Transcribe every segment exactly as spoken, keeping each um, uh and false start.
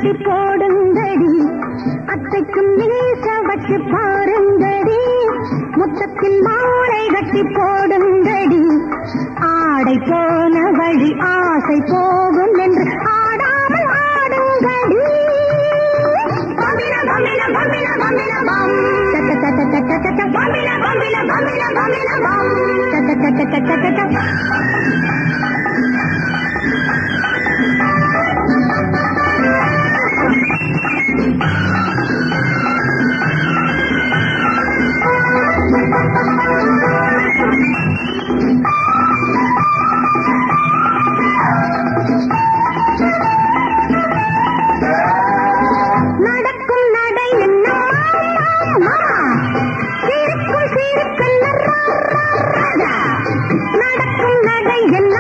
கட்டி போடுங்கடி, அத்தைக்கும் மீச வச்சு பாருங்கடி, முத்தத்தில் மாலை கட்டி போடுங்கடி, ஆடை போன வழி ஆசை போகும் என்று ஆடாமல் ஆடுங்கடி. நடக்கும் நடை என்ன சிரிக்கும் சிரிக்கல்ல ராஜா, நடக்கும் நடை என்ன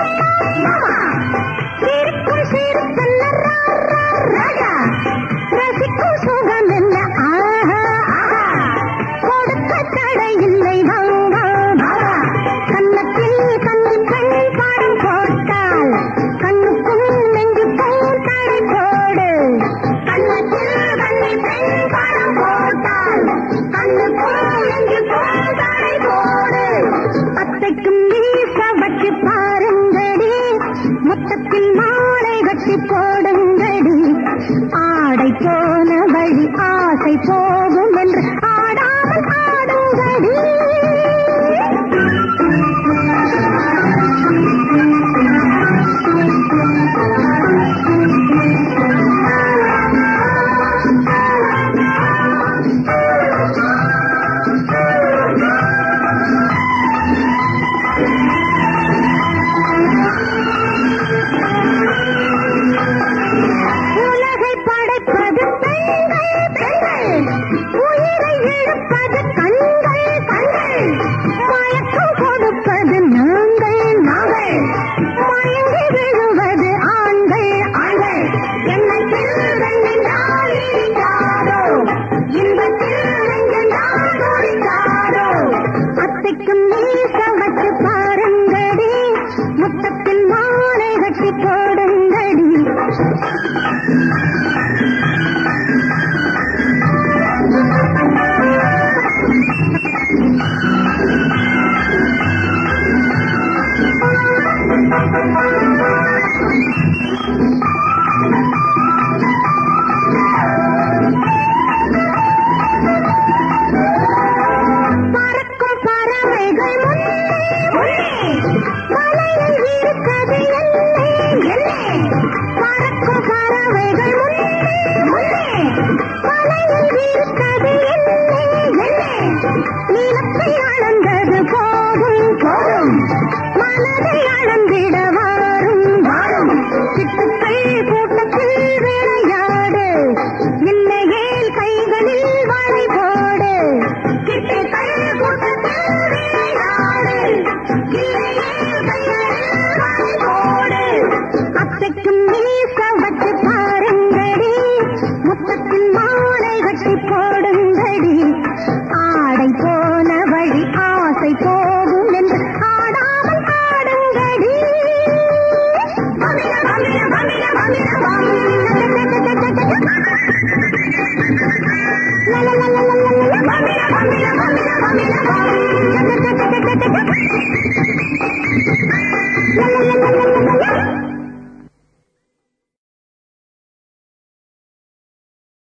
சிரிக்கும் சிரிக்கல்ல ராஜா, ரசிக்கும் சுகம் என்ன ஆஹா ஆஹா, கொடுக்க தடை இல்லை வாங்க கன்னத்தில் கண்ணி பெண் பாடம் போட்டால் கண்ணுக்கும் நெஞ்சுக்கும் தடை போடு, கன்னத்தில் கண்ணி பெண் பாடம் போட்டால் கண்ணுக்கும் நெஞ்சுக்கும் தடை போடு. அத்தைக்கும் மீச வச்சு பாருங்கடி, முத்தத்தில் மாலை கட்டி போடுங்கடி, ஆடை போன வழி ஆசை போகும் என்று ஆடாமல் ஆடுங்கடி. உலகை படைப்பது பெண்கள் பெண்கள், உயிரை எடுப்பது கண்கள் கண்கள், மயக்கம் கொடுப்பது நாங்கள் நாங்கள், மயங்கி விழுவது ஆண்கள் ஆண்கள், எண்ணத்தில் ரெண்டென்றால் இடிக்காதோ, இன்பத்தில் ரெண்டென்றால் துடிக்காதோ. அத்தைக்கும் மீச வச்சு பாருங்கடி, முத்தத்தில் மாலை கட்டி போடுங்கடி. பறக்கும் பறவைகள் முன்னே முன்னே, வலையில் இருக்கிறது என்னே என்னே, பறக்கும் பறவைகள் முன்னே முன்னே, வலையில் இருக்கிறது என்னே என்னே, நிலத்தை அளந்தது போதும் போதும், மனதை அளந்திட வாரும் வாரும், சிட்டுக்கள் கூட்டத்தில் விளையாடு, இல்லையேல் கைகளில் வலை போடு, சிட்டுக்கள் கூட்டத்தில் விளையாடு, இல்லையேல் கைகளில் வலை போடு. அத்தைக்கும் மீச வச்சு பாருங்கடி, முத்தத்தில் மாலை கட்டி போடுங்கடி, ஆடை போன வழி ஆசை போகும் என்று ஆடாமல் ஆடுங்கடி. la la la la la la la